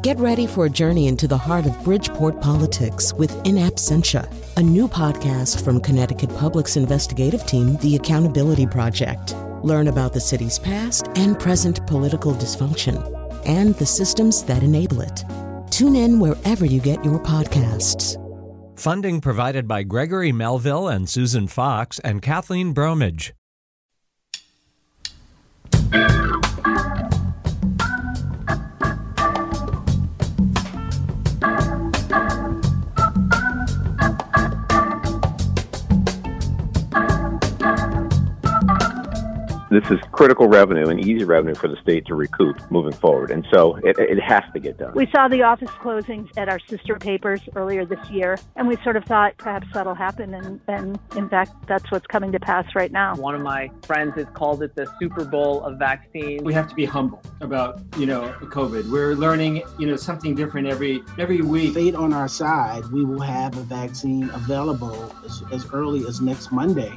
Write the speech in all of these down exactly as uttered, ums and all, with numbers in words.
Get ready for a journey into the heart of Bridgeport politics with In Absentia, a new podcast from Connecticut Public's investigative team, The Accountability Project. Learn about the city's past and present political dysfunction and the systems that enable it. Tune in wherever you get your podcasts. Funding provided by Gregory Melville and Susan Fox and Kathleen Bromage. This is critical revenue and easy revenue for the state to recoup moving forward. And so it, it has to get done. We saw the office closings at our sister papers earlier this year, and we sort of thought perhaps that'll happen. And, and in fact, that's what's coming to pass right now. One of my friends has called it the Super Bowl of vaccines. We have to be humble about, you know, COVID. We're learning, you know, something different every every week. Fate on our side, we will have a vaccine available as, as early as next Monday.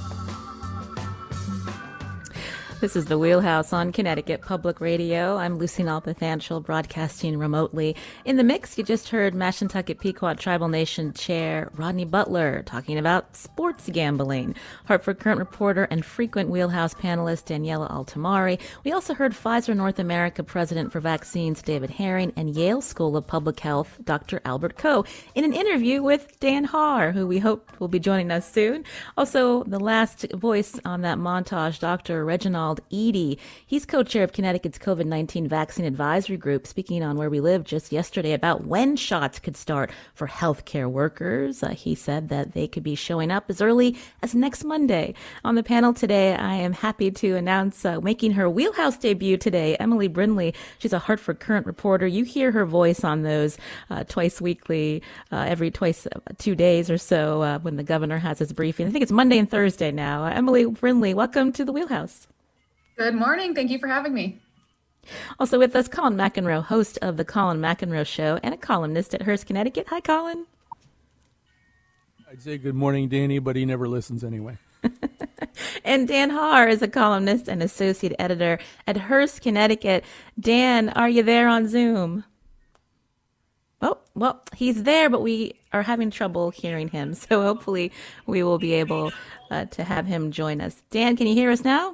This is The Wheelhouse on Connecticut Public Radio. I'm Lucy Nalpathanchel, broadcasting remotely. In the mix, you just heard Mashantucket Pequot Tribal Nation Chair Rodney Butler talking about sports gambling. Hartford Current reporter and frequent Wheelhouse panelist Daniela Altamari. We also heard Pfizer North America President for Vaccines David Herring and Yale School of Public Health Doctor Albert Coe in an interview with Dan Haar, who we hope will be joining us soon. Also, the last voice on that montage, Doctor Reginald Eady. He's co-chair of Connecticut's COVID nineteen Vaccine Advisory Group, speaking on Where We Live just yesterday about when shots could start for healthcare workers. Uh, he said that they could be showing up as early as next Monday. On the panel today, I am happy to announce uh, making her Wheelhouse debut today, Emily Brindley. She's a Hartford Current reporter. You hear her voice on those uh, twice weekly, uh, every twice, uh, two days or so uh, when the governor has his briefing. I think it's Monday and Thursday now. Uh, Emily Brindley, welcome to the Wheelhouse. Good morning. Thank you for having me. Also with us, Colin McEnroe, host of The Colin McEnroe Show and a columnist at Hearst, Connecticut. Hi, Colin. I'd say good morning, Danny, but he never listens anyway. And Dan Haar is a columnist and associate editor at Hearst, Connecticut. Dan, are you there on Zoom? Oh, well, he's there, but we are having trouble hearing him. So hopefully we will be able uh, to have him join us. Dan, can you hear us now?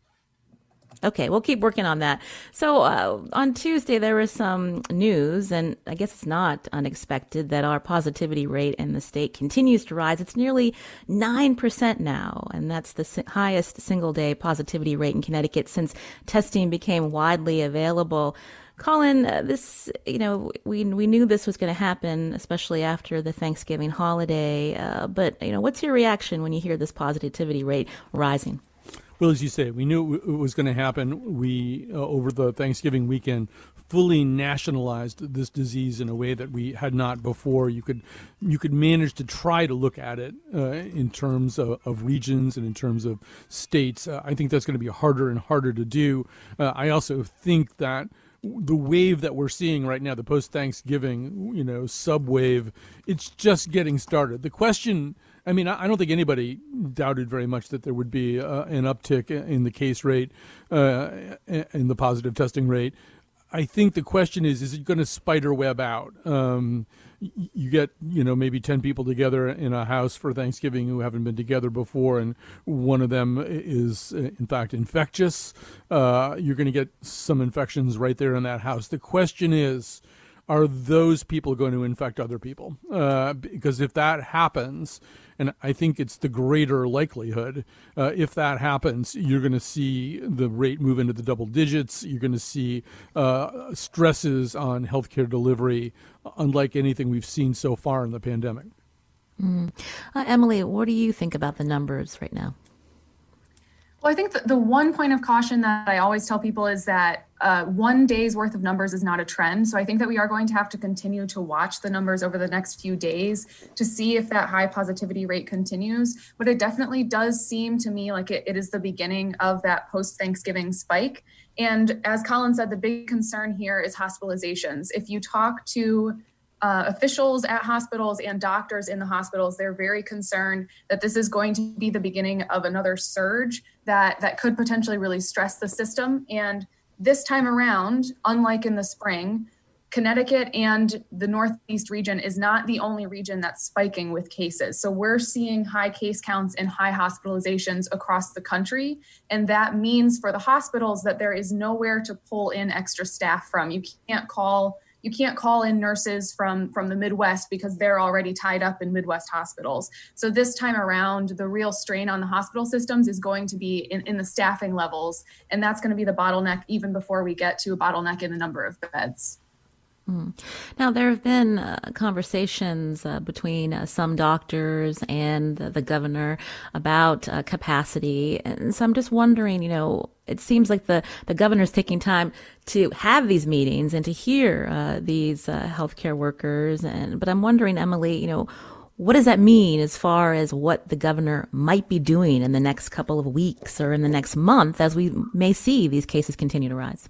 Okay, we'll keep working on that. So uh, on Tuesday, there was some news, and I guess it's not unexpected, that our positivity rate in the state continues to rise. It's nearly nine percent now, and that's the si- highest single-day positivity rate in Connecticut since testing became widely available. Colin, uh, this, you know, we we knew this was going to happen, especially after the Thanksgiving holiday, uh, but, you know, what's your reaction when you hear this positivity rate rising? Well, as you say, we knew it was going to happen. We, uh, over the Thanksgiving weekend, fully nationalized this disease in a way that we had not before. You could you could manage to try to look at it uh, in terms of, of regions and in terms of states. Uh, I think that's going to be harder and harder to do. Uh, I also think that the wave that we're seeing right now, the post-Thanksgiving, you know, subwave, it's just getting started. The question, I mean, I don't think anybody doubted very much that there would be uh, an uptick in the case rate, uh, in the positive testing rate. I think the question is, is it going to spider web out? Um, you get, you know, maybe ten people together in a house for Thanksgiving who haven't been together before, and one of them is, in fact, infectious. Uh, you're going to get some infections right there in that house. The question is, are those people going to infect other people? Uh, because if that happens, and I think it's the greater likelihood, uh, if that happens, you're going to see the rate move into the double digits. You're going to see uh, stresses on healthcare delivery unlike anything we've seen so far in the pandemic. Mm. Uh, Emily, what do you think about the numbers right now? Well, I think the, the one point of caution that I always tell people is that uh, one day's worth of numbers is not a trend. So I think that we are going to have to continue to watch the numbers over the next few days to see if that high positivity rate continues. But it definitely does seem to me like it, it is the beginning of that post-Thanksgiving spike. And as Colin said, the big concern here is hospitalizations. If you talk to Uh, officials at hospitals and doctors in the hospitals, they're very concerned that this is going to be the beginning of another surge that, that could potentially really stress the system. And this time around, unlike in the spring, Connecticut and the Northeast region is not the only region that's spiking with cases. So we're seeing high case counts and high hospitalizations across the country. And that means for the hospitals that there is nowhere to pull in extra staff from. You can't call You can't call in nurses from, from the Midwest because they're already tied up in Midwest hospitals. So this time around, the real strain on the hospital systems is going to be in, in the staffing levels. And that's going to be the bottleneck even before we get to a bottleneck in the number of beds. Mm. Now, there have been uh, conversations uh, between uh, some doctors and uh, the governor about uh, capacity. And so I'm just wondering, you know, it seems like the, the governor's taking time to have these meetings and to hear uh, these uh, healthcare workers. And but I'm wondering, Emily, you know, what does that mean as far as what the governor might be doing in the next couple of weeks or in the next month as we may see these cases continue to rise?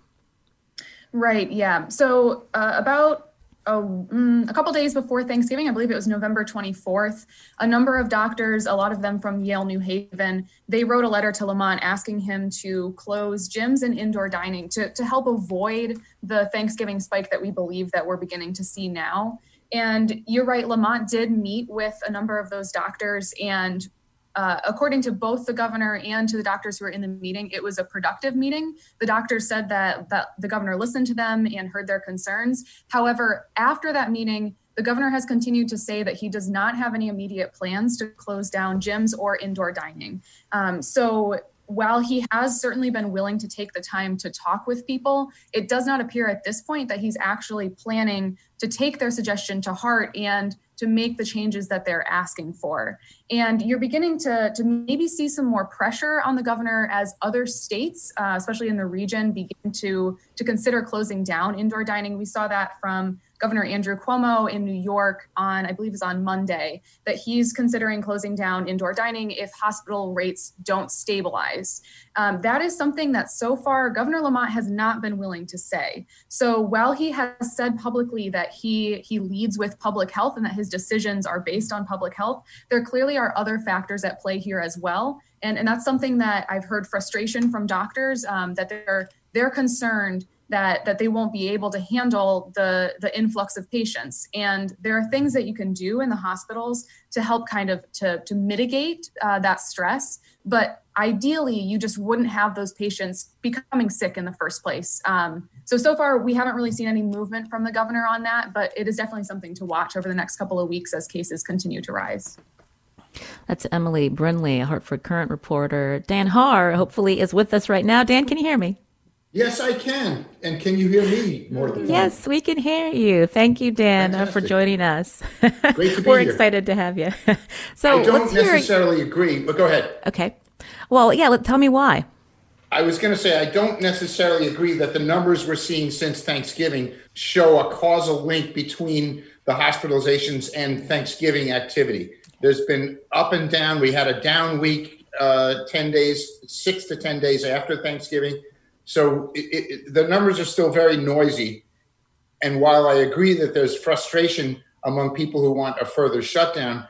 Right. Yeah. So uh, about a, mm, a couple days before Thanksgiving, I believe it was November twenty-fourth, a number of doctors, a lot of them from Yale New Haven, they wrote a letter to Lamont asking him to close gyms and indoor dining to, to help avoid the Thanksgiving spike that we believe that we're beginning to see now. And you're right, Lamont did meet with a number of those doctors, and Uh, according to both the governor and to the doctors who were in the meeting, it was a productive meeting. The doctors said that, that the governor listened to them and heard their concerns. However, after that meeting, the governor has continued to say that he does not have any immediate plans to close down gyms or indoor dining. Um, so while he has certainly been willing to take the time to talk with people, it does not appear at this point that he's actually planning to take their suggestion to heart and to make the changes that they're asking for. And you're beginning to, to maybe see some more pressure on the governor as other states, uh, especially in the region, begin to, to consider closing down indoor dining. We saw that from Governor Andrew Cuomo in New York on, I believe it was on Monday, that he's considering closing down indoor dining if hospital rates don't stabilize. Um, that is something that so far Governor Lamont has not been willing to say. So while he has said publicly that he, he leads with public health and that his decisions are based on public health, there clearly are other factors at play here as well. And, and that's something that I've heard frustration from doctors, um, that they're, they're concerned that that they won't be able to handle the, the influx of patients. And there are things that you can do in the hospitals to help kind of to, to mitigate uh, that stress. But ideally, you just wouldn't have those patients becoming sick in the first place. Um, so, so far, we haven't really seen any movement from the governor on that, but it is definitely something to watch over the next couple of weeks as cases continue to rise. That's Emily Brindley, a Hartford Courant reporter. Dan Haar, hopefully, is with us right now. Dan, can you hear me? Yes, I can. And can you hear me more than Yes, fun? We can hear you. Thank you, Dan, uh, for joining us. Great to be We're here. excited to have you. So I don't let's necessarily hear... agree, but go ahead. Okay. Well, yeah, let, tell me why. I was going to say, I don't necessarily agree that the numbers we're seeing since Thanksgiving show a causal link between the hospitalizations and Thanksgiving activity. There's been up and down. We had a down week, uh, ten days, six to ten days after Thanksgiving. So it, it, the numbers are still very noisy. And while I agree that there's frustration among people who want a further shutdown,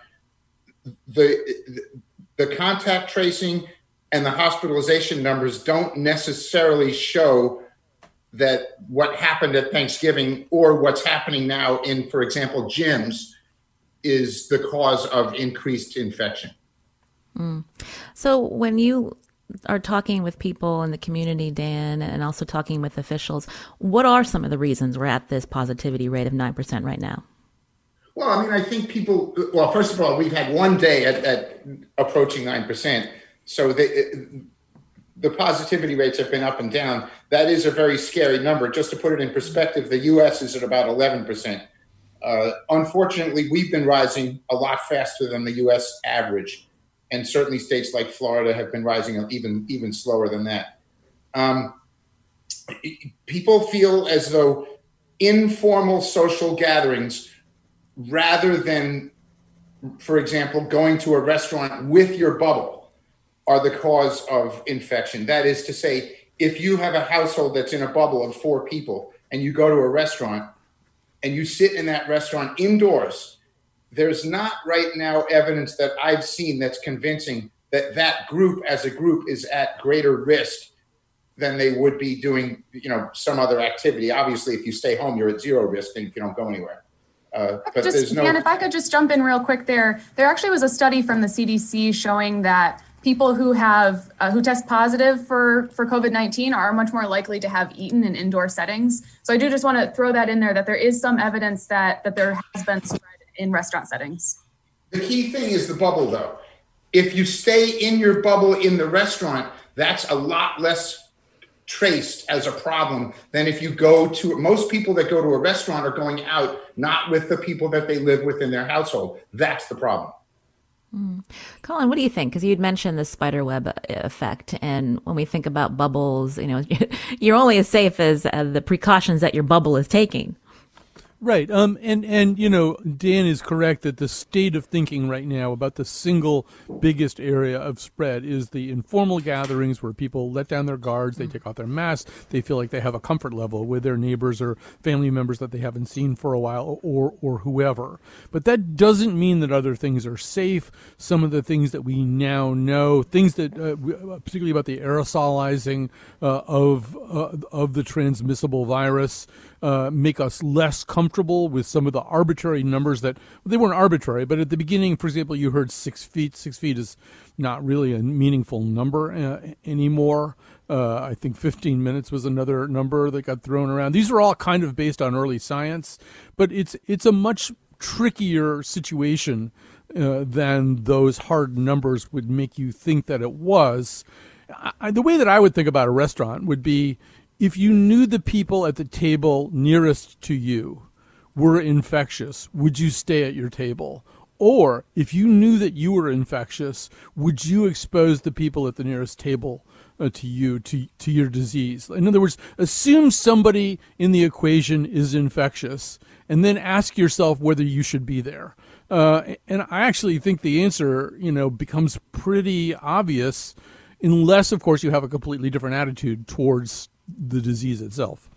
the, the contact tracing and the hospitalization numbers don't necessarily show that what happened at Thanksgiving or what's happening now in, for example, gyms is the cause of increased infection. Mm. So when you are talking with people in the community, Dan, and also talking with officials, what are some of the reasons we're at this positivity rate of nine percent right now? Well, I mean, I think people, well, first of all, we've had one day at, at approaching nine percent. So the, the positivity rates have been up and down. That is a very scary number. Just to put it in perspective, the U S is at about eleven percent. Uh, unfortunately, we've been rising a lot faster than the U S average. And certainly states like Florida have been rising even, even slower than that. Um, people feel as though informal social gatherings, rather than, for example, going to a restaurant with your bubble, are the cause of infection. That is to say, if you have a household that's in a bubble of four people and you go to a restaurant and you sit in that restaurant indoors, there's not right now evidence that I've seen that's convincing that that group as a group is at greater risk than they would be doing, you know, some other activity. Obviously, if you stay home, you're at zero risk and you don't go anywhere. Uh, but just, there's no. Dan, if I could just jump in real quick there. There actually was a study from the C D C showing that people who have uh, who test positive for, for COVID nineteen are much more likely to have eaten in indoor settings. So I do just want to throw that in there, that there is some evidence that, that there has been spread in restaurant settings. The key thing is the bubble, though. If you stay in your bubble in the restaurant, that's a lot less traced as a problem than if you go to, most people that go to a restaurant are going out, not with the people that they live with in their household. That's the problem. Mm. Colin, what do you think? Because you'd mentioned the spiderweb effect. And when we think about bubbles, you know, you're only as safe as uh, the precautions that your bubble is taking. Right. Um, and, and, you know, Dan is correct that the state of thinking right now about the single biggest area of spread is the informal gatherings where people let down their guards, they take off their masks, they feel like they have a comfort level with their neighbors or family members that they haven't seen for a while, or, or whoever. But that doesn't mean that other things are safe. Some of the things that we now know, things that, uh, particularly about the aerosolizing uh, of, uh, of the transmissible virus, Uh, make us less comfortable with some of the arbitrary numbers that, well, they weren't arbitrary, but at the beginning, for example, you heard six feet. Six feet is not really a meaningful number uh, anymore. Uh, I think fifteen minutes was another number that got thrown around. These are all kind of based on early science, but it's it's a much trickier situation uh, than those hard numbers would make you think that it was. I, the way that I would think about a restaurant would be, if you knew the people at the table nearest to you were infectious, would you stay at your table? Or if you knew that you were infectious, would you expose the people at the nearest table uh, to you, to, to your disease? In other words, assume somebody in the equation is infectious and then ask yourself whether you should be there. Uh, and I actually think the answer, you know, becomes pretty obvious unless, of course, you have a completely different attitude towards the disease itself.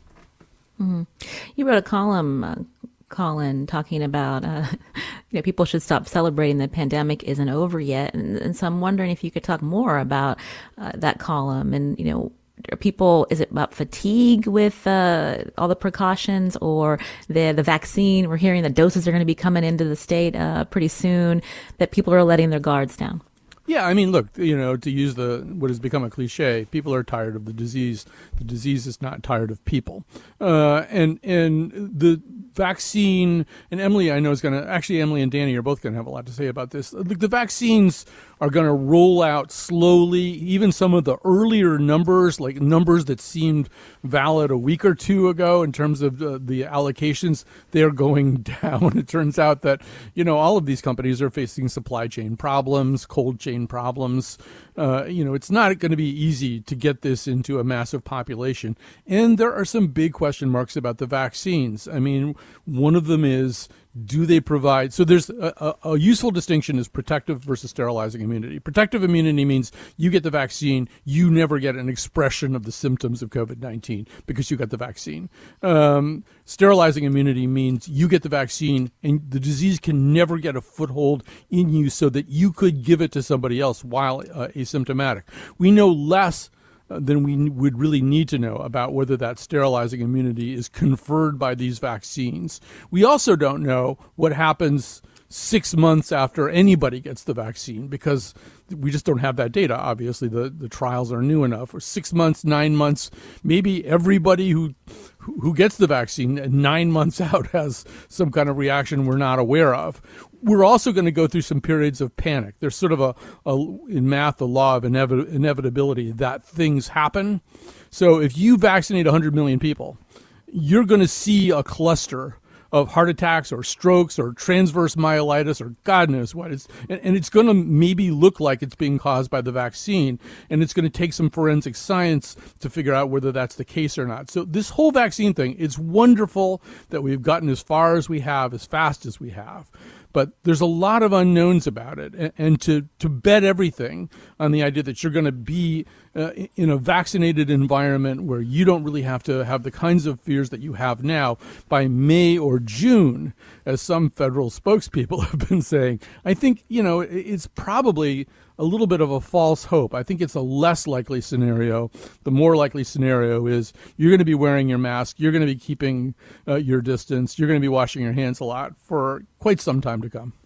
Mm-hmm. You wrote a column, uh, Colin, talking about uh, you know, people should stop celebrating the pandemic isn't over yet, and, and so I'm wondering if you could talk more about uh, that column. And you know, are people, is it about fatigue with uh, all the precautions, or the the vaccine? We're hearing that doses are going to be coming into the state uh, pretty soon. That people are letting their guards down. Yeah, I mean, look, you know, to use the what has become a cliche, people are tired of the disease. The disease is not tired of people. Uh, and and the vaccine, and Emily, I know, is going to, actually, Emily and Danny are both going to have a lot to say about this. The, the vaccines are going to roll out slowly. Even some of the earlier numbers, like numbers that seemed valid a week or two ago in terms of the, the allocations, they're going down. It turns out that, you know, all of these companies are facing supply chain problems, cold chain problems. Uh, you know, it's not going to be easy to get this into a massive population. And there are some big question marks about the vaccines. I mean, one of them is, do they provide, so there's a, a, a useful distinction is protective versus sterilizing immunity. Protective immunity means you get the vaccine, you never get an expression of the symptoms of COVID nineteen because you got the vaccine. Um, sterilizing immunity means you get the vaccine and the disease can never get a foothold in you so that you could give it to somebody else while uh, asymptomatic. We know less than we would really need to know about whether that sterilizing immunity is conferred by these vaccines. We also don't know what happens six months after anybody gets the vaccine because we just don't have that data. Obviously, the, the trials are new enough. Or six months, nine months, maybe everybody who who gets the vaccine nine months out has some kind of reaction we're not aware of. We're also going to go through some periods of panic. There's sort of a, a in math, the law of inevit- inevitability that things happen. So if you vaccinate one hundred million people, you're going to see a cluster of heart attacks or strokes or transverse myelitis or God knows what. It's, and, and it's going to maybe look like it's being caused by the vaccine, and it's going to take some forensic science to figure out whether that's the case or not. So this whole vaccine thing, it's wonderful that we've gotten as far as we have, as fast as we have. But there's a lot of unknowns about it, and, and to, to bet everything on the idea that you're going to be uh, in a vaccinated environment where you don't really have to have the kinds of fears that you have now by May or June, as some federal spokespeople have been saying, I think, you know, it's probably a little bit of a false hope. I think it's a less likely scenario. The more likely scenario is you're going to be wearing your mask, you're going to be keeping uh, your distance, you're going to be washing your hands a lot for quite some time to come.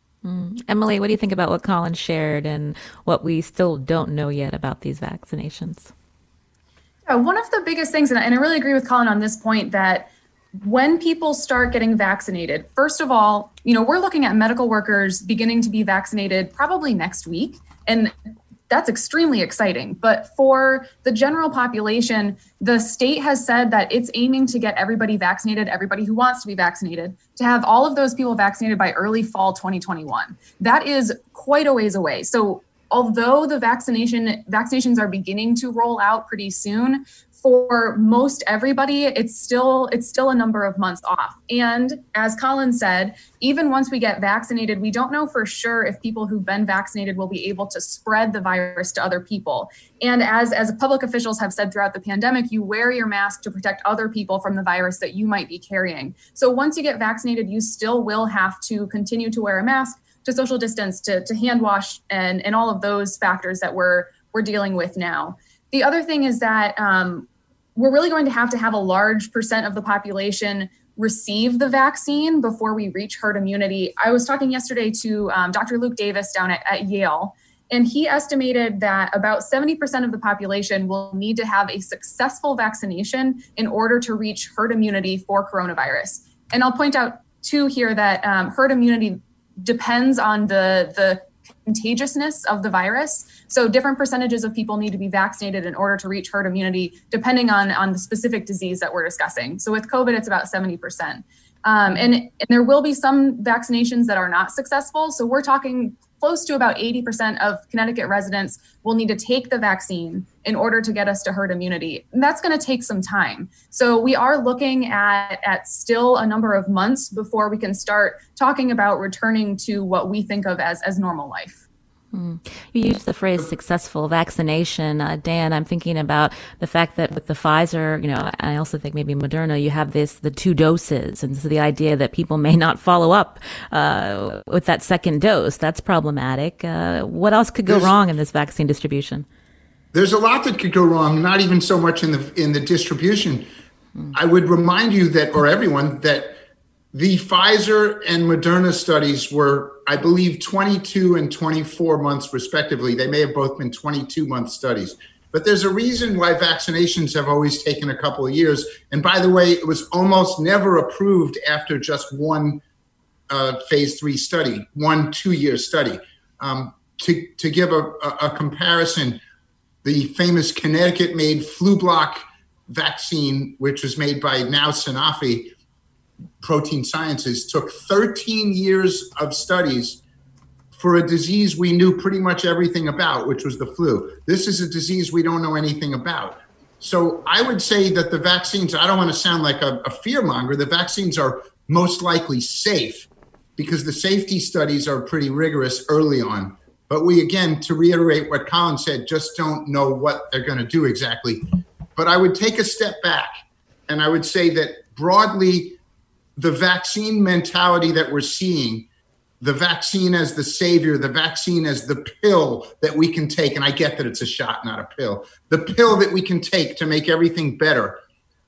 Mm. Emily, what do you think about what Colin shared and what we still don't know yet about these vaccinations? Yeah, one of the biggest things, and I, and I really agree with Colin on this point, that when people start getting vaccinated, first of all, you know, we're looking at medical workers beginning to be vaccinated probably next week. And that's extremely exciting. But for the general population, the state has said that it's aiming to get everybody vaccinated, everybody who wants to be vaccinated, to have all of those people vaccinated by early fall twenty twenty-one. That is quite a ways away. So although the vaccination vaccinations are beginning to roll out pretty soon, for most everybody, it's still it's still a number of months off. And as Colin said, even once we get vaccinated, we don't know for sure if people who've been vaccinated will be able to spread the virus to other people. And as, as public officials have said throughout the pandemic, you wear your mask to protect other people from the virus that you might be carrying. So once you get vaccinated, you still will have to continue to wear a mask, to social distance, to, to hand wash, and, and all of those factors that we're we're dealing with now. The other thing is that um, we're really going to have to have a large percent of the population receive the vaccine before we reach herd immunity. I was talking yesterday to um, Doctor Luke Davis down at, at Yale, and he estimated that about seventy percent of the population will need to have a successful vaccination in order to reach herd immunity for coronavirus. And I'll point out too here that um, herd immunity depends on the, the contagiousness of the virus. So different percentages of people need to be vaccinated in order to reach herd immunity, depending on, on the specific disease that we're discussing. So with COVID, it's about seventy percent. Um, and, and there will be some vaccinations that are not successful. So we're talking close to about eighty percent of Connecticut residents will need to take the vaccine in order to get us to herd immunity. And that's going to take some time. So we are looking at, at still a number of months before we can start talking about returning to what we think of as, as normal life. Mm. You used the phrase successful vaccination. Uh, Dan, I'm thinking about the fact that with the Pfizer, you know, I also think maybe Moderna, you have this, the two doses. And so the idea that people may not follow up uh, with that second dose, that's problematic. Uh, what else could go there's, wrong in this vaccine distribution? There's a lot that could go wrong, not even so much in the in the distribution. Mm. I would remind you that, or everyone, that the Pfizer and Moderna studies were, I believe, twenty-two and twenty-four months respectively. They may have both been twenty-two month studies. But there's a reason why vaccinations have always taken a couple of years. And by the way, it was almost never approved after just one uh, phase three study, one two-year study. Um, to, to give a, a, a comparison, the famous Connecticut-made Flublok vaccine, which was made by now Sanofi, Protein Sciences, took thirteen years of studies for a disease we knew pretty much everything about, which was the flu. This is a disease we don't know anything about. So I would say that the vaccines, I don't want to sound like a, a fearmonger, the vaccines are most likely safe because the safety studies are pretty rigorous early on. But we, again, to reiterate what Colin said, just don't know what they're going to do exactly. But I would take a step back and I would say that broadly, the vaccine mentality that we're seeing, the vaccine as the savior, the vaccine as the pill that we can take, and I get that it's a shot, not a pill, the pill that we can take to make everything better,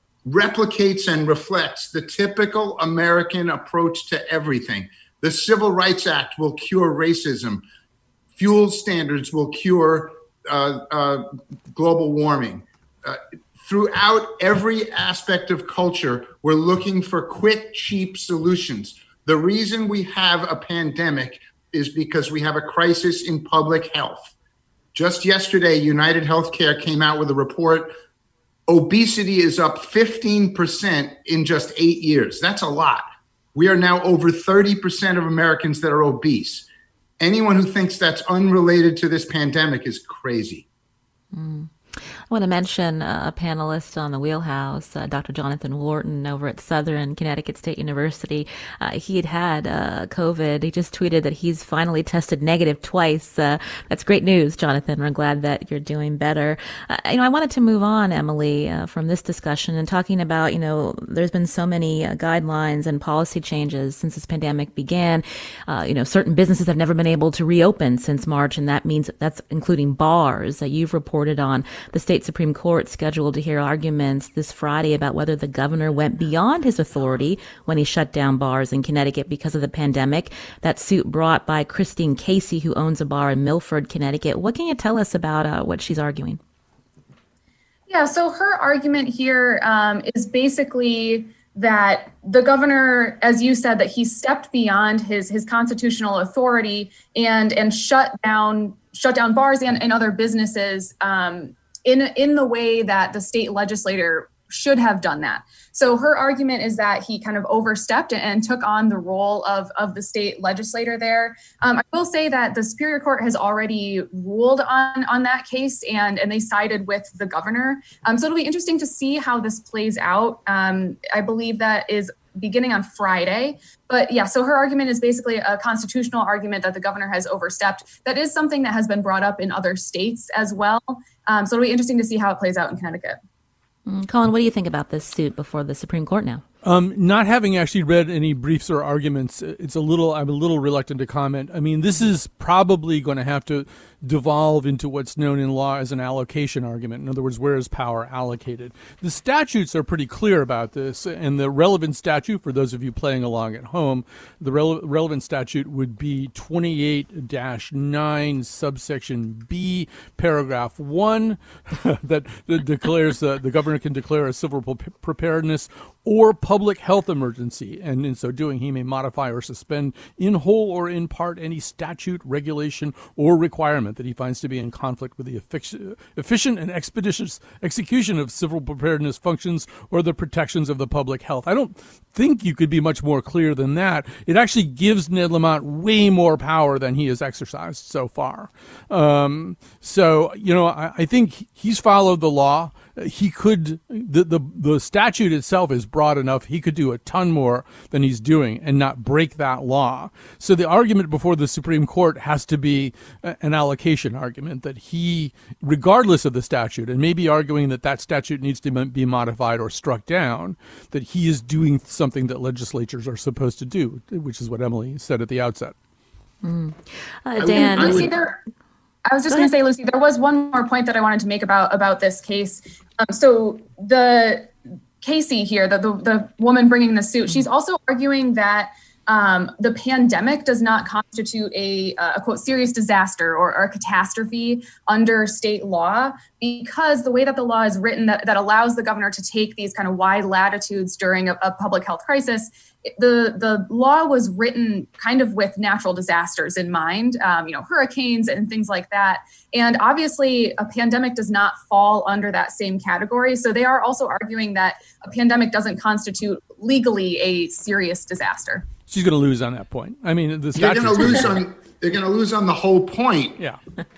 replicates and reflects the typical American approach to everything. The Civil Rights Act will cure racism. Fuel standards will cure uh, uh, global warming. Uh, Throughout every aspect of culture, we're looking for quick, cheap solutions. The reason we have a pandemic is because we have a crisis in public health. Just yesterday, United Healthcare came out with a report. Obesity is up fifteen percent in just eight years. That's a lot. We are now over thirty percent of Americans that are obese. Anyone who thinks that's unrelated to this pandemic is crazy. Mm. I want to mention uh, a panelist on the Wheelhouse, uh, Doctor Jonathan Wharton over at Southern Connecticut State University. Uh, he had had uh, COVID. He just tweeted that he's finally tested negative twice. Uh, that's great news, Jonathan. We're glad that you're doing better. Uh, you know, I wanted to move on, Emily, uh, from this discussion and talking about, you know, there's been so many uh, guidelines and policy changes since this pandemic began. Uh, you know, certain businesses have never been able to reopen since March, and that means that's including bars. Uh, you've reported on the state Supreme Court scheduled to hear arguments this Friday about whether the governor went beyond his authority when he shut down bars in Connecticut because of the pandemic. That suit brought by Christine Casey, who owns a bar in Milford, Connecticut. What can you tell us about uh, what she's arguing? Yeah, so her argument here um, is basically that the governor, as you said, that he stepped beyond his his constitutional authority and and shut down shut down bars and, and other businesses um, in in the way that the state legislator should have done that. So her argument is that he kind of overstepped and took on the role of, of the state legislator there. Um, I will say that the Superior Court has already ruled on, on that case, and, and they sided with the governor. Um, so it'll be interesting to see how this plays out. Um, I believe that is beginning on Friday. But yeah, so her argument is basically a constitutional argument that the governor has overstepped. That is something that has been brought up in other states as well. Um, so it'll be interesting to see how it plays out in Connecticut. Mm, Colin, what do you think about this suit before the Supreme Court now? Um, not having actually read any briefs or arguments, it's a little, I'm a little reluctant to comment. I mean, this is probably going to have to devolve into what's known in law as an allocation argument. In other words, where is power allocated? The statutes are pretty clear about this, and the relevant statute, for those of you playing along at home, the rele- relevant statute would be twenty-eight dash nine subsection B, paragraph one, that, that declares uh, the governor can declare a civil pre- preparedness or public health emergency, and in so doing, he may modify or suspend in whole or in part any statute, regulation, or requirement that he finds to be in conflict with the efficient and expeditious execution of civil preparedness functions or the protections of the public health. I don't think you could be much more clear than that. It actually gives Ned Lamont way more power than he has exercised so far. Um, so, you know, I, I think he's followed the law. He could, the, the the statute itself is broad enough, he could do a ton more than he's doing and not break that law. So the argument before the Supreme Court has to be an allocation argument that he, regardless of the statute, and maybe arguing that that statute needs to be modified or struck down, that he is doing something that legislatures are supposed to do, which is what Emily said at the outset. Mm. Uh, Dan, I, would, I, would, there, I was just going to say, Lucy, there was one more point that I wanted to make about, about this case. Um, so the Casey here, the, the the woman bringing the suit, she's also arguing that um, the pandemic does not constitute a, a quote, serious disaster or, or a catastrophe under state law, because the way that the law is written that, that allows the governor to take these kind of wide latitudes during a, a public health crisis, the the law was written kind of with natural disasters in mind, um, you know, hurricanes and things like that. And obviously, a pandemic does not fall under that same category. So they are also arguing that a pandemic doesn't constitute legally a serious disaster. She's going to lose on that point. I mean, the they're going to lose on they're going to lose on the whole point. Yeah.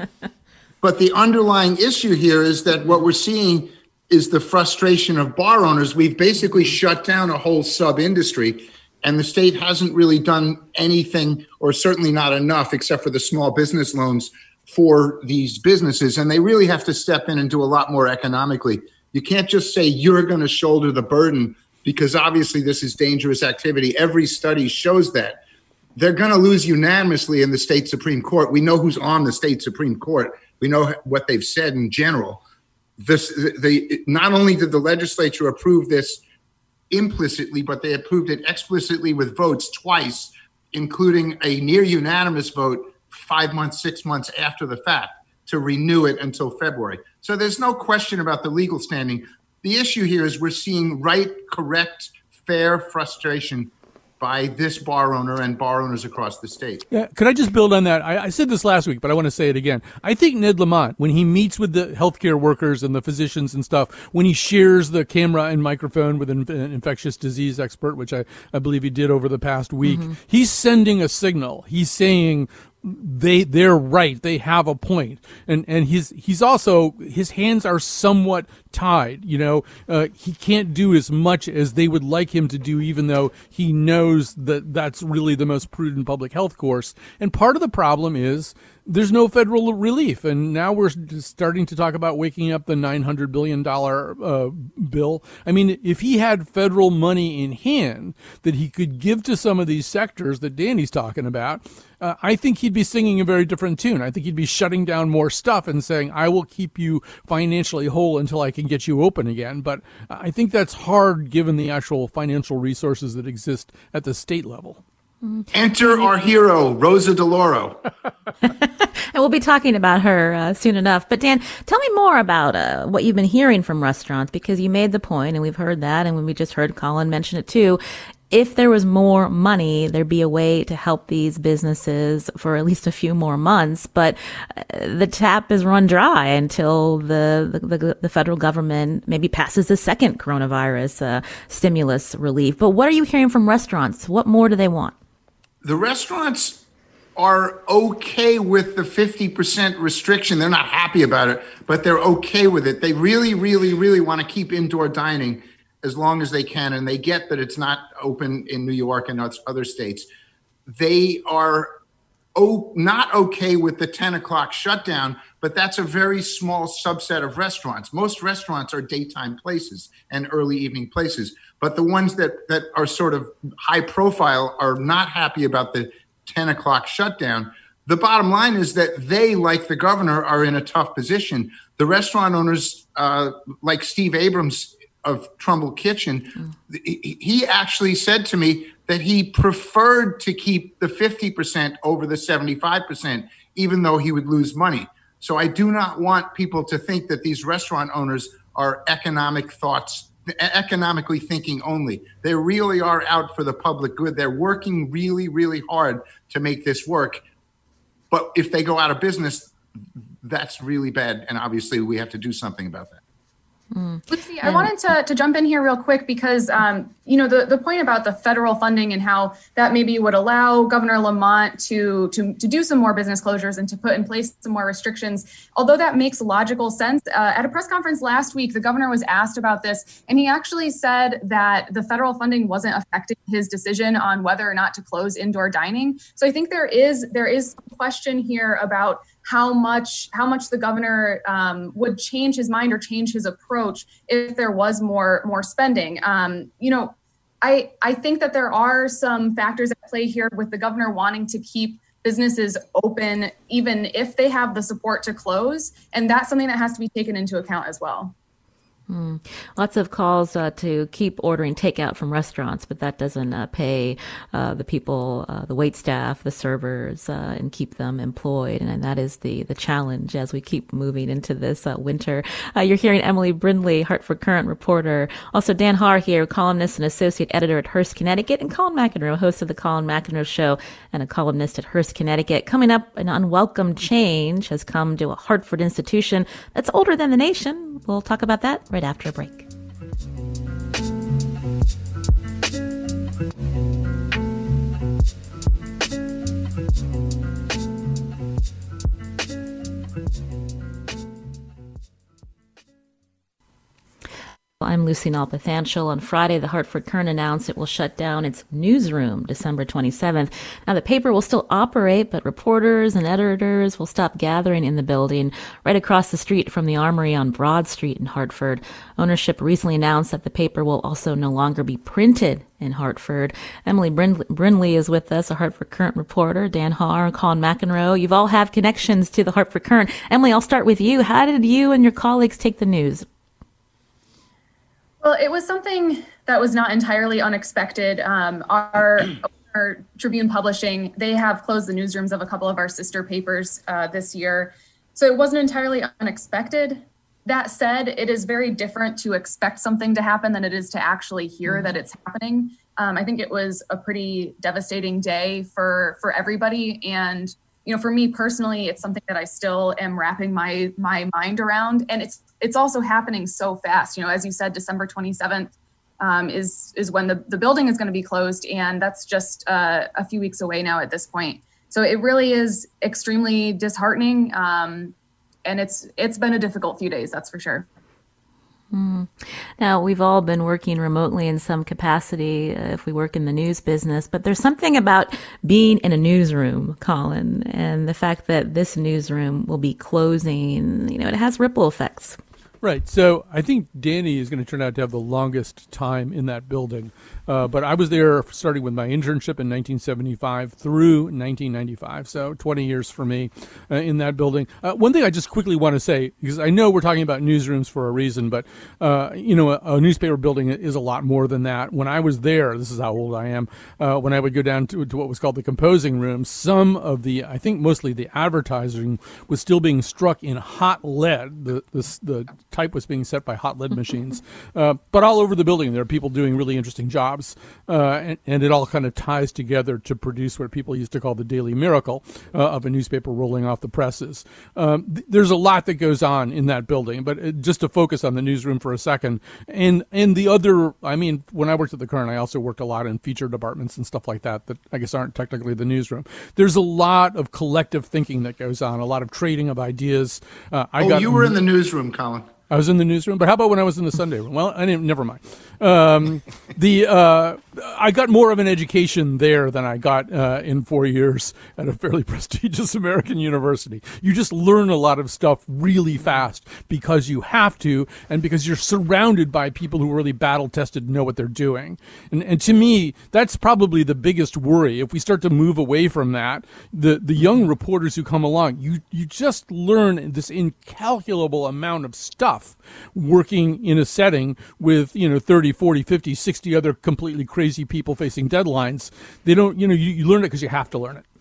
But the underlying issue here is that what we're seeing is the frustration of bar owners. We've basically shut down a whole sub-industry, and the state hasn't really done anything, or certainly not enough, except for the small business loans for these businesses. And they really have to step in and do a lot more economically. You can't just say you're going to shoulder the burden, because obviously this is dangerous activity. Every study shows that. They're going to lose unanimously in the state Supreme Court. We know who's on the state Supreme Court. We know what they've said in general. This, the, the, not only did the legislature approve this implicitly, but they approved it explicitly with votes twice, including a near unanimous vote five months, six months after the fact to renew it until February. So there's no question about the legal standing. The issue here is we're seeing right, correct, fair frustration by this bar owner and bar owners across the state. Yeah, could I just build on that? I, I said this last week, but I want to say it again. I think Ned Lamont, when he meets with the healthcare workers and the physicians and stuff, when he shares the camera and microphone with an, an infectious disease expert, which I, I believe he did over the past week, mm-hmm. he's sending a signal. He's saying, they they're right. They have a point, and and he's he's also his hands are somewhat tied. You know, uh, he can't do as much as they would like him to do, even though he knows that that's really the most prudent public health course. And part of the problem is there's no federal relief, and now we're starting to talk about waking up the nine hundred billion dollars uh, bill. I mean, if he had federal money in hand that he could give to some of these sectors that Danny's talking about, uh, I think he'd be singing a very different tune. I think he'd be shutting down more stuff and saying, I will keep you financially whole until I can get you open again. But I think that's hard given the actual financial resources that exist at the state level. Enter our hero, Rosa DeLauro. And we'll be talking about her uh, soon enough. But Dan, tell me more about uh, what you've been hearing from restaurants, because you made the point, and we've heard that, and when we just heard Colin mention it too. If there was more money, there'd be a way to help these businesses for at least a few more months. But the tap is run dry until the the, the federal government maybe passes a second coronavirus uh, stimulus relief. But what are you hearing from restaurants? What more do they want? The restaurants are okay with the fifty percent restriction. They're not happy about it, but they're okay with it. They really, really, really want to keep indoor dining as long as they can, and they get that it's not open in New York and other states. They are oh, not okay with the ten o'clock shutdown, but that's a very small subset of restaurants. Most restaurants are daytime places and early evening places, but the ones that, that are sort of high profile are not happy about the ten o'clock shutdown. The bottom line is that they, like the governor, are in a tough position. The restaurant owners, uh, like Steve Abrams of Trumbull Kitchen, mm. he actually said to me that he preferred to keep the fifty percent over the seventy-five percent, even though he would lose money. So I do not want people to think that these restaurant owners are economic thoughts, economically thinking only. They really are out for the public good. They're working really, really hard to make this work. But if they go out of business, that's really bad. And obviously we have to do something about that. Mm. Lucy, I wanted to, to jump in here real quick because, um, you know, the, the point about the federal funding and how that maybe would allow Governor Lamont to, to, to do some more business closures and to put in place some more restrictions. Although that makes logical sense, uh, at a press conference last week, the governor was asked about this, and he actually said that the federal funding wasn't affecting his decision on whether or not to close indoor dining. So I think there is there is a question here about how much how much the governor um, would change his mind or change his approach if there was more more spending. Um, you know, I I think that there are some factors at play here with the governor wanting to keep businesses open, even if they have the support to close. And that's something that has to be taken into account as well. Mm. Lots of calls uh, to keep ordering takeout from restaurants, but that doesn't uh, pay uh, the people, uh, the wait staff, the servers, uh, and keep them employed. And, and that is the the challenge as we keep moving into this uh, winter. Uh, you're hearing Emily Brindley, Hartford Courant reporter. Also Dan Haar here, columnist and associate editor at Hearst, Connecticut, and Colin McEnroe, host of the Colin McEnroe Show and a columnist at Hearst, Connecticut. Coming up, an unwelcome change has come to a Hartford institution that's older than the nation. We'll talk about that right after a break. I'm Lucy Nalpathanchel. On Friday, the Hartford Courant announced it will shut down its newsroom December twenty-seventh. Now, the paper will still operate, but reporters and editors will stop gathering in the building right across the street from the Armory on Broad Street in Hartford. Ownership recently announced that the paper will also no longer be printed in Hartford. Emily Brindley, Brindley is with us, a Hartford Courant reporter. Dan Haar, Colin McEnroe. You've all have connections to the Hartford Courant. Emily, I'll start with you. How did you and your colleagues take the news? Well, it was something that was not entirely unexpected. Um, our, our Tribune Publishing, they have closed the newsrooms of a couple of our sister papers uh, this year. So it wasn't entirely unexpected. That said, it is very different to expect something to happen than it is to actually hear mm-hmm. that it's happening. Um, I think it was a pretty devastating day for, for everybody. And, you know, for me personally, it's something that I still am wrapping my my mind around. And it's it's also happening so fast. You know, as you said, December twenty-seventh um, is is when the, the building is going to be closed. And that's just uh, a few weeks away now at this point. So it really is extremely disheartening. Um, and it's it's been a difficult few days, that's for sure. Mm. Now, we've all been working remotely in some capacity uh, if we work in the news business, but there's something about being in a newsroom, Colin, and the fact that this newsroom will be closing, you know, it has ripple effects. Right. So I think Danny is going to turn out to have the longest time in that building. Uh, but I was there starting with my internship in nineteen seventy-five through nineteen ninety-five. So twenty years for me uh, in that building. Uh, one thing I just quickly want to say, because I know we're talking about newsrooms for a reason, but, uh, you know, a, a newspaper building is a lot more than that. When I was there, this is how old I am, uh, when I would go down to, to what was called the composing room, some of the, I think mostly the advertising was still being struck in hot lead. The, the, the type was being set by hot lead machines. Uh, but all over the building, there are people doing really interesting jobs. Uh, and, and it all kind of ties together to produce what people used to call the daily miracle uh, of a newspaper rolling off the presses. Um, th- there's a lot that goes on in that building, but it, just to focus on the newsroom for a second, and and the other, I mean, when I worked at the Current, I also worked a lot in feature departments and stuff like that that I guess aren't technically the newsroom. There's a lot of collective thinking that goes on, a lot of trading of ideas. Uh, I oh, got, you were in the newsroom, Colin. I was in the newsroom, but how about when I was in the Sunday room? Well, I didn't. Never mind. Um, the uh, I got more of an education there than I got uh, in four years at a fairly prestigious American university. You just learn a lot of stuff really fast because you have to, and because you're surrounded by people who are really battle tested and know what they're doing. And, and to me, that's probably the biggest worry. If we start to move away from that, the the young reporters who come along, you you just learn this incalculable amount of stuff working in a setting with, you know, thirty, forty, fifty, sixty other completely crazy people facing deadlines. They don't, you know, you, you learn it because you have to learn it.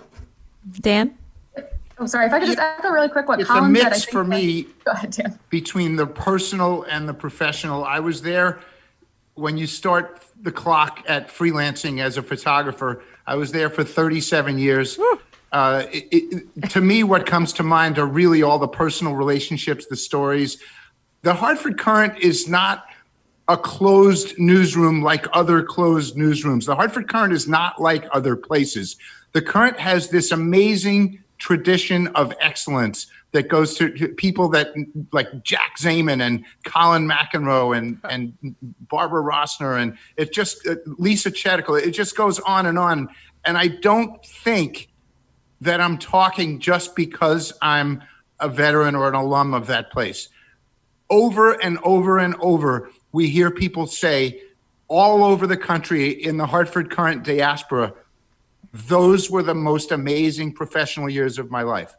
Dan? Oh, sorry. If I could just echo really quick what it's Colin said. It's a mix for me Go ahead, Dan. Between the personal and the professional. I was there when you start the clock at freelancing as a photographer. I was there for thirty-seven years. Uh, it, it, to me, what comes to mind are really all the personal relationships, the stories. The Hartford Courant is not a closed newsroom like other closed newsrooms. The Hartford Courant is not like other places. The Courant has this amazing tradition of excellence that goes to, to people that like Jack Zeman and Colin McEnroe and, and Barbara Rossner and it just uh, Lisa Cheticle. It just goes on and on. And I don't think that I'm talking just because I'm a veteran or an alum of that place. Over and over and over, we hear people say all over the country in the Hartford Courant diaspora, those were the most amazing professional years of my life.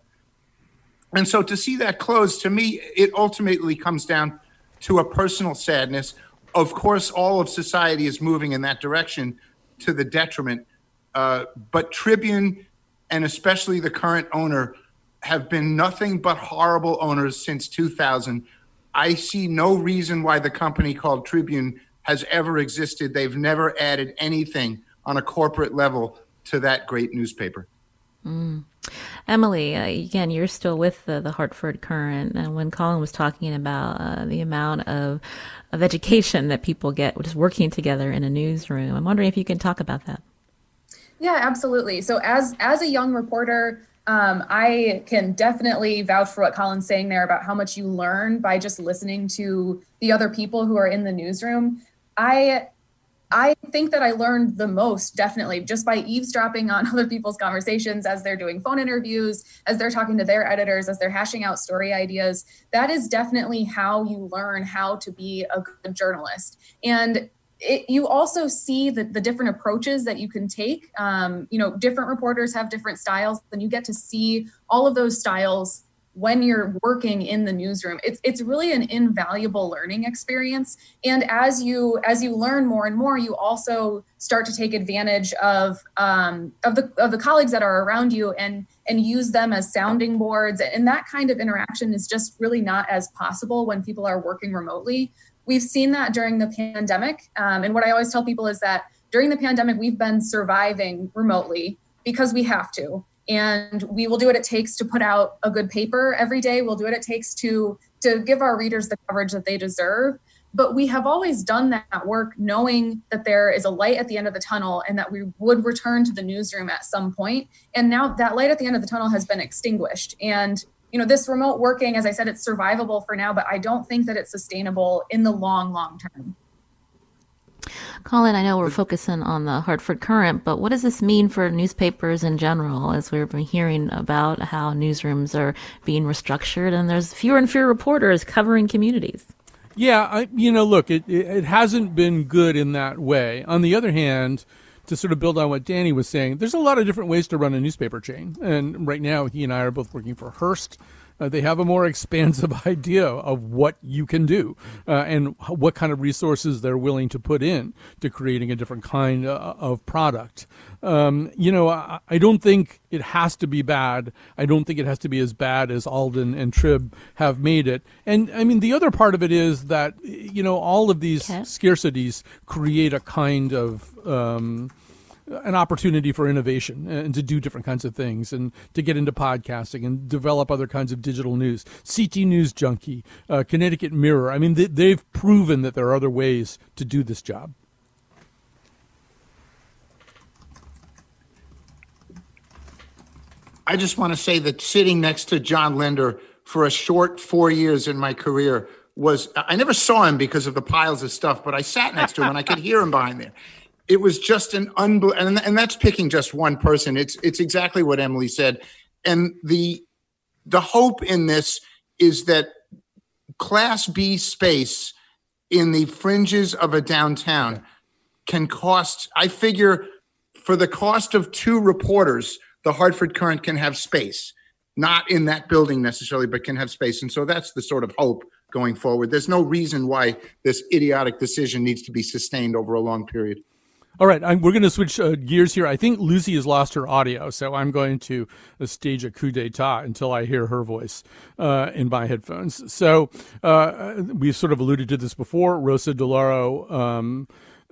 And so to see that close, to me, it ultimately comes down to a personal sadness. Of course, all of society is moving in that direction to the detriment. Uh, but Tribune, and especially the current owner, have been nothing but horrible owners since two thousand. I see no reason why the company called Tribune has ever existed. They've never added anything on a corporate level to that great newspaper. Mm. Emily, uh, again, you're still with the, the Hartford Courant, and when Colin was talking about uh, the amount of of education that people get just working together in a newsroom, I'm wondering if you can talk about that. Yeah, absolutely. So as as a young reporter, um, I can definitely vouch for what Colin's saying there about how much you learn by just listening to the other people who are in the newsroom. I I think that I learned the most, definitely, just by eavesdropping on other people's conversations as they're doing phone interviews, as they're talking to their editors, as they're hashing out story ideas. That is definitely how you learn how to be a good journalist. And It, you also see the, the different approaches that you can take. Um, you know, different reporters have different styles, and you get to see all of those styles when you're working in the newsroom. It's it's really an invaluable learning experience. And as you as you learn more and more, you also start to take advantage of um, of the of the colleagues that are around you and and use them as sounding boards. And that kind of interaction is just really not as possible when people are working remotely. We've seen that during the pandemic. Um, and what I always tell people is that during the pandemic, we've been surviving remotely because we have to. And we will do what it takes to put out a good paper every day. We'll do what it takes to, to give our readers the coverage that they deserve. But we have always done that work knowing that there is a light at the end of the tunnel and that we would return to the newsroom at some point. And now that light at the end of the tunnel has been extinguished. And, you know, this remote working, as I said, it's survivable for now, but I don't think that it's sustainable in the long, long term. Colin, I know we're focusing on the Hartford Courant, but what does this mean for newspapers in general, as we've been hearing about how newsrooms are being restructured and there's fewer and fewer reporters covering communities? Yeah, I, you know, look, it, it it hasn't been good in that way. On the other hand, to sort of build on what Danny was saying, there's a lot of different ways to run a newspaper chain. And right now, he and I are both working for Hearst. Uh, they have a more expansive idea of what you can do uh, and what kind of resources they're willing to put in to creating a different kind uh, of product. Um, you know, I, I don't think it has to be bad. I don't think it has to be as bad as Alden and Tribb have made it. And I mean, the other part of it is that, you know, all of these okay. scarcities create a kind of um, an opportunity for innovation and to do different kinds of things and to get into podcasting and develop other kinds of digital news. C T News Junkie, uh, Connecticut Mirror. I mean, they, they've proven that there are other ways to do this job. I just want to say that sitting next to John Linder for a short four years in my career was, I never saw him because of the piles of stuff, but I sat next to him and I could hear him behind there. It was just an unbelievable, and, and that's picking just one person. It's it's exactly what Emily said. And the the hope in this is that Class B space in the fringes of a downtown can cost, I figure, for the cost of two reporters, the Hartford Courant can have space. Not in that building necessarily, but can have space. And so that's the sort of hope going forward. There's no reason why this idiotic decision needs to be sustained over a long period. All right, I'm, we're going to switch uh, gears here. I think Lucy has lost her audio, so I'm going to uh, stage a coup d'etat until I hear her voice uh, in my headphones. So uh, we've sort of alluded to this before. Rosa DeLauro um,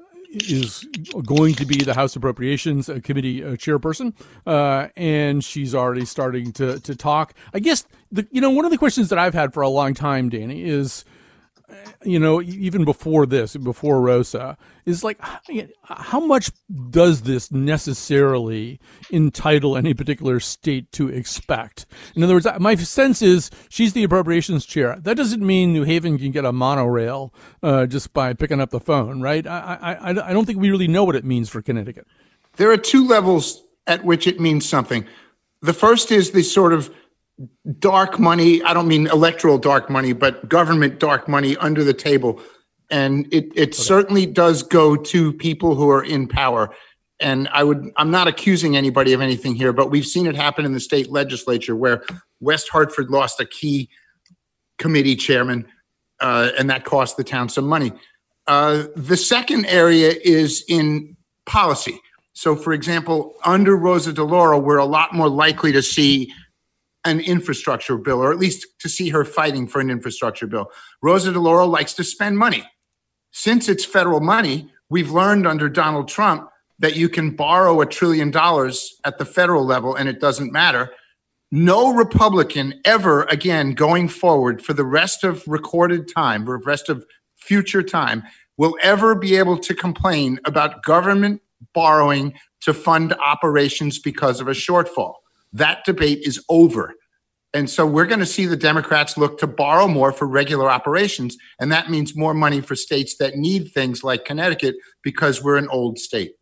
is going to be the House Appropriations Committee uh, chairperson, uh, and she's already starting to to talk. I guess, the, you know, one of the questions that I've had for a long time, Danny, is, you know, even before this, before Rosa, is like, how much does this necessarily entitle any particular state to expect? In other words, my sense is she's the appropriations chair. That doesn't mean New Haven can get a monorail uh, just by picking up the phone, right? I, I, I don't think we really know what it means for Connecticut. There are two levels at which it means something. The first is the sort of dark money. I don't mean electoral dark money, but government dark money under the table. And it, it okay. certainly does go to people who are in power. And I would, I'm not accusing anybody of anything here, but we've seen it happen in the state legislature where West Hartford lost a key committee chairman, uh, and that cost the town some money. Uh, the second area is in policy. So, for example, under Rosa DeLauro, we're a lot more likely to see an infrastructure bill, or at least to see her fighting for an infrastructure bill. Rosa DeLauro likes to spend money. Since it's federal money, we've learned under Donald Trump that you can borrow a trillion dollars at the federal level and it doesn't matter. No Republican ever again going forward for the rest of recorded time, or the rest of future time, will ever be able to complain about government borrowing to fund operations because of a shortfall. That debate is over. And so we're going to see the Democrats look to borrow more for regular operations. And that means more money for states that need things like Connecticut because we're an old state.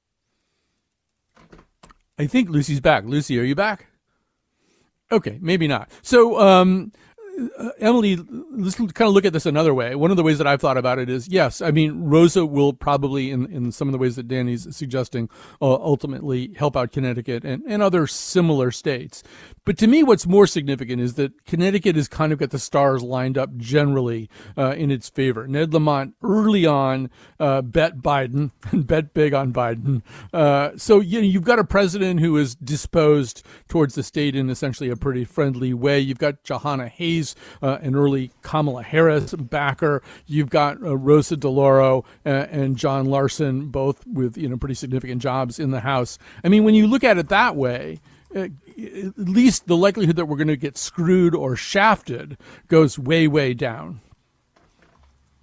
I think Lucy's back. Lucy, are you back? Okay, maybe not. So, um, Uh, Emily, let's kind of look at this another way. One of the ways that I've thought about it is, yes, I mean, Rosa will probably, in, in some of the ways that Danny's suggesting, uh, ultimately help out Connecticut and, and other similar states. But to me, what's more significant is that Connecticut has kind of got the stars lined up generally uh, in its favor. Ned Lamont early on uh, bet Biden and bet big on Biden. Uh, so you know, you've got a president who is disposed towards the state in essentially a pretty friendly way. You've got Jahana Hayes, uh, an early Kamala Harris backer. You've got uh, Rosa DeLauro uh, and John Larson, both with you know pretty significant jobs in the House. I mean, when you look at it that way, Uh, at least the likelihood that we're going to get screwed or shafted goes way, way down.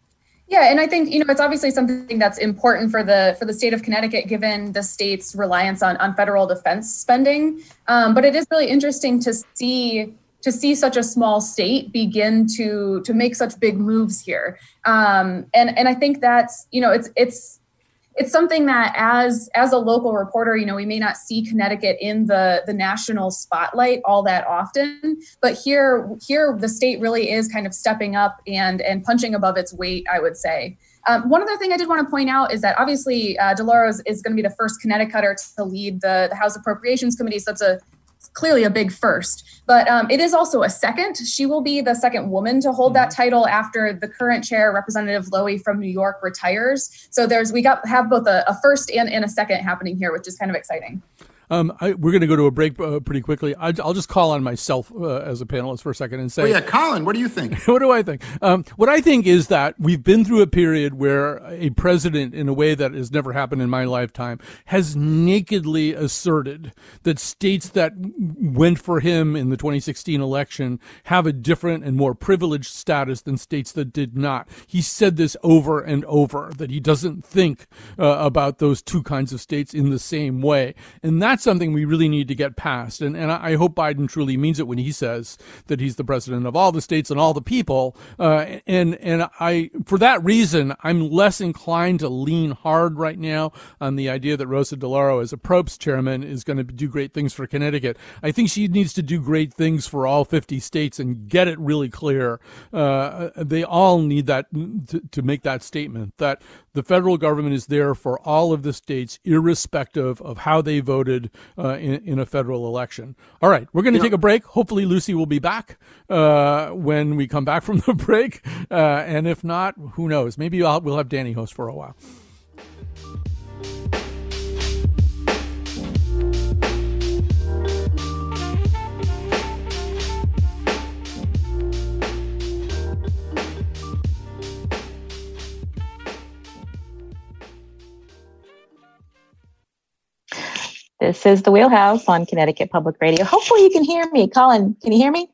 Yeah, and I think, you know, it's obviously something that's important for the for the state of Connecticut, given the state's reliance on, on federal defense spending. Um, but it is really interesting to see to see such a small state begin to to make such big moves here. Um, and and I think that's, you know, it's it's it's something that as as a local reporter, you know, we may not see Connecticut in the the national spotlight all that often, but here here the state really is kind of stepping up and and punching above its weight, I would say. Um, one other thing I did want to point out is that obviously uh, DeLauro is, is going to be the first Connecticutter to lead the, the House Appropriations Committee, so that's a clearly a big first, but um, it is also a second. She will be the second woman to hold that title after the current chair, Representative Lowy from New York, retires. So there's we got have both a, a first and, and a second happening here, which is kind of exciting. Um, I, we're going to go to a break uh, pretty quickly. I, I'll just call on myself uh, as a panelist for a second and say, oh, yeah, Colin, what do you think? What do I think? Um, what I think is that we've been through a period where a president, in a way that has never happened in my lifetime, has nakedly asserted that states that went for him in the twenty sixteen election have a different and more privileged status than states that did not. He said this over and over, that he doesn't think uh, about those two kinds of states in the same way. And that That's something we really need to get past. And, and I hope Biden truly means it when he says that he's the president of all the states and all the people. Uh, and, and I, for that reason, I'm less inclined to lean hard right now on the idea that Rosa DeLauro, as a Probst chairman, is going to do great things for Connecticut. I think she needs to do great things for all fifty states and get it really clear. Uh, they all need that to, to make that statement, that the federal government is there for all of the states, irrespective of how they voted uh, in, in a federal election. All right, we're going to take a break. Hopefully Lucy will be back uh, when we come back from the break. Uh, and if not, who knows? Maybe I'll, we'll have Danny host for a while. This is The Wheelhouse on Connecticut Public Radio. Hopefully you can hear me. Colin, can you hear me?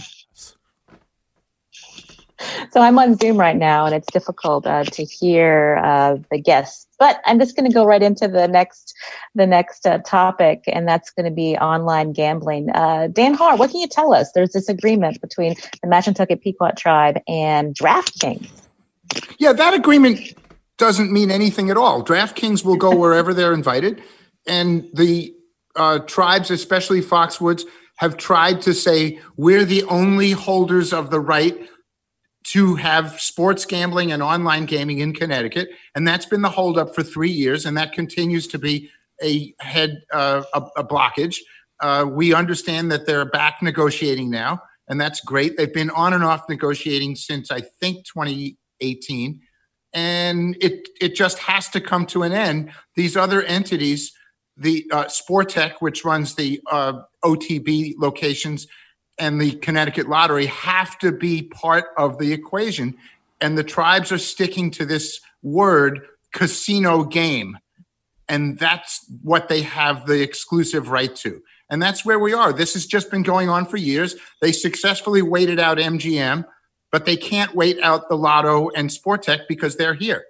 So I'm on Zoom right now, and it's difficult uh, to hear uh, the guests. But I'm just going to go right into the next the next uh, topic, and that's going to be online gambling. Uh, Dan Haar, what can you tell us? There's this agreement between the Mashantucket Pequot tribe and DraftKings. Yeah, that agreement doesn't mean anything at all. DraftKings will go wherever they're invited. And the uh, tribes, especially Foxwoods, have tried to say we're the only holders of the right to have sports gambling and online gaming in Connecticut. And that's been the holdup for three years. And that continues to be a head, uh, a, a blockage. Uh, we understand that they're back negotiating now, and that's great. They've been on and off negotiating since, I think, twenty eighteen. And it, it just has to come to an end. These other entities, the uh, Sportech, which runs the uh, O T B locations, and the Connecticut Lottery have to be part of the equation. And the tribes are sticking to this word, casino game. And that's what they have the exclusive right to. And that's where we are. This has just been going on for years. They successfully waited out M G M, but they can't wait out the Lotto and Sportech because they're here.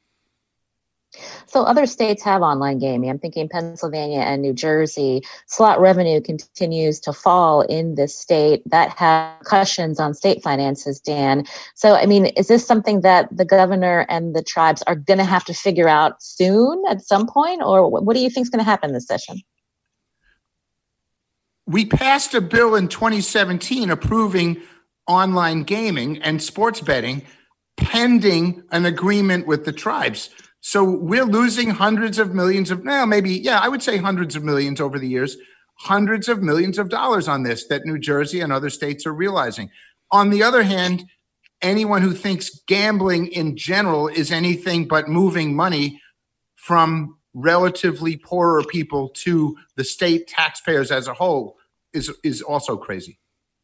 So other states have online gaming. I'm thinking Pennsylvania and New Jersey. Slot revenue continues to fall in this state. That has repercussions on state finances, Dan. So, I mean, is this something that the governor and the tribes are going to have to figure out soon at some point? Or what do you think is going to happen this session? We passed a bill in twenty seventeen approving online gaming and sports betting pending an agreement with the tribes. So we're losing hundreds of millions of, now maybe, yeah, I would say hundreds of millions over the years, hundreds of millions of dollars on this that New Jersey and other states are realizing. On the other hand, anyone who thinks gambling in general is anything but moving money from relatively poorer people to the state taxpayers as a whole is, is also crazy.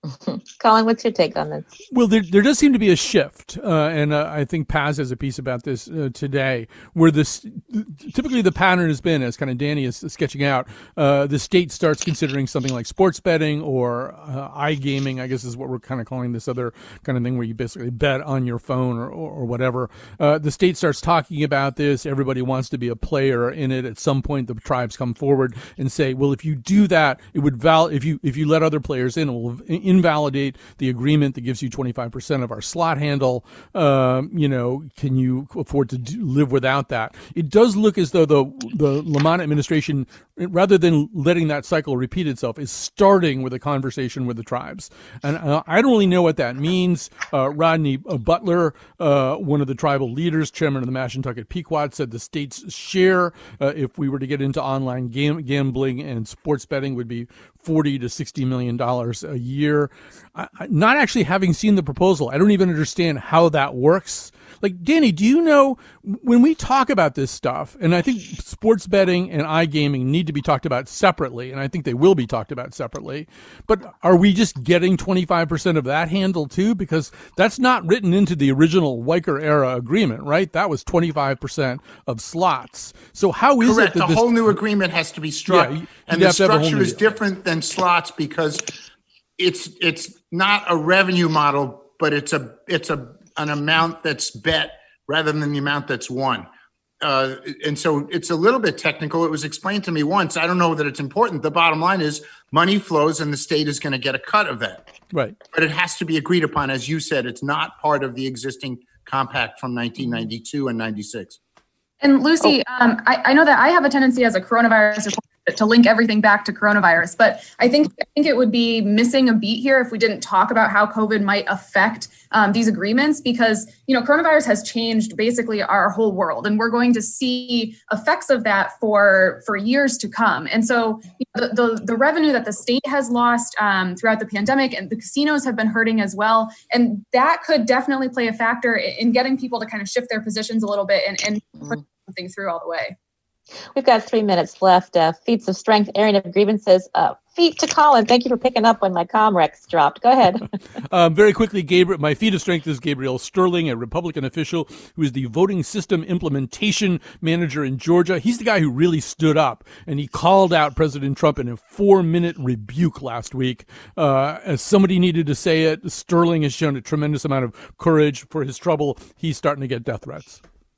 Colin, what's your take on this? Well, there, there does seem to be a shift, uh, and uh, I think Paz has a piece about this uh, today, where this typically the pattern has been, as kind of Danny is sketching out, uh, the state starts considering something like sports betting or uh, iGaming, I guess is what we're kind of calling this other kind of thing where you basically bet on your phone or, or, or whatever. Uh, the state starts talking about this. Everybody wants to be a player in it. At some point, the tribes come forward and say, well, if you do that, it would val- if you if you let other players in, it will invalidate the agreement that gives you twenty-five percent of our slot handle. Um, you know, can you afford to do, live without that? It does look as though the the Lamont administration, rather than letting that cycle repeat itself, is starting with a conversation with the tribes. And uh, I don't really know what that means. Uh, Rodney uh, Butler, uh, one of the tribal leaders, chairman of the Mashantucket Pequot, said the state's share, uh, if we were to get into online gam- gambling and sports betting, would be forty to sixty million dollars a year. I, I, not actually having seen the proposal, I don't even understand how that works. Like, Danny, do you know, when we talk about this stuff, and I think sports betting and iGaming need to be talked about separately, and I think they will be talked about separately, but are we just getting twenty-five percent of that handle too? Because that's not written into the original Weicker era agreement, right? That was twenty-five percent of slots. So how is Correct. it that the this whole new agreement has to be struck, Yeah, and the structure is different than slots because it's it's not a revenue model, but it's a it's a an amount that's bet rather than the amount that's won. Uh, and so it's a little bit technical. It was explained to me once. I don't know that it's important. The bottom line is money flows and the state is going to get a cut of that. Right. But it has to be agreed upon. As you said, it's not part of the existing compact from nineteen ninety-two and ninety-six. And Lucy, oh. um, I, I know that I have a tendency as a coronavirus reporter to link everything back to coronavirus, but I think I think it would be missing a beat here if we didn't talk about how COVID might affect um, these agreements, because you know coronavirus has changed basically our whole world, and we're going to see effects of that for for years to come. And so you know, the, the the revenue that the state has lost um, throughout the pandemic, and the casinos have been hurting as well, and that could definitely play a factor in getting people to kind of shift their positions a little bit and and put something through all the way. We've got three minutes left. Uh, feats of strength, airing of grievances. Uh, feet to Colin. Thank you for picking up when my Comrex dropped. Go ahead. um, very quickly, Gabriel. My feat of strength is Gabriel Sterling, a Republican official who is the voting system implementation manager in Georgia. He's the guy who really stood up, and he called out President Trump in a four-minute rebuke last week. Uh, as somebody needed to say it, Sterling has shown a tremendous amount of courage for his trouble. He's starting to get death threats.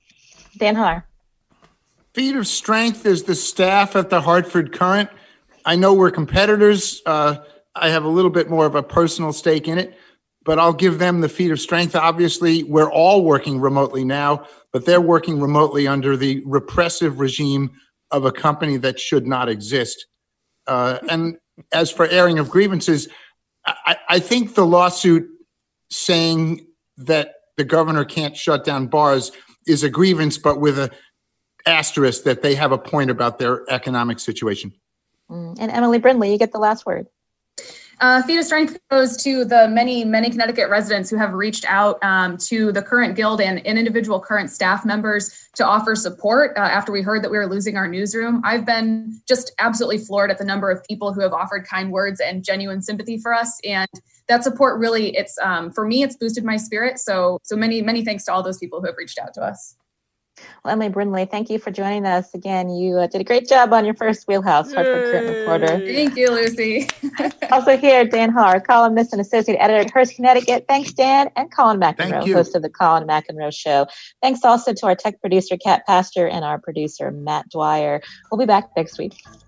Dan Har. Feat of strength is the staff at the Hartford Courant. I know we're competitors. Uh, I have a little bit more of a personal stake in it, but I'll give them the feat of strength. Obviously, we're all working remotely now, but they're working remotely under the repressive regime of a company that should not exist. Uh, and as for airing of grievances, I, I think the lawsuit saying that the governor can't shut down bars is a grievance, but with a asterisk that they have a point about their economic situation. Mm. And Emily Brindley, you get the last word. Uh, feat of strength goes to the many, many Connecticut residents who have reached out um, to the current guild and, and individual current staff members to offer support uh, after we heard that we were losing our newsroom. I've been just absolutely floored at the number of people who have offered kind words and genuine sympathy for us. And that support really, it's um, for me, it's boosted my spirit. So, so many, many thanks to all those people who have reached out to us. Well, Emily Brindley, thank you for joining us again. You uh, did a great job on your first Wheelhouse Hartford Courant reporter. Thank you, Lucy. Also here, Dan Har, columnist and associate editor at Hearst, Connecticut. Thanks, Dan, and Colin McEnroe, host of the Colin McEnroe Show. Thanks also to our tech producer, Kat Pastor, and our producer, Matt Dwyer. We'll be back next week.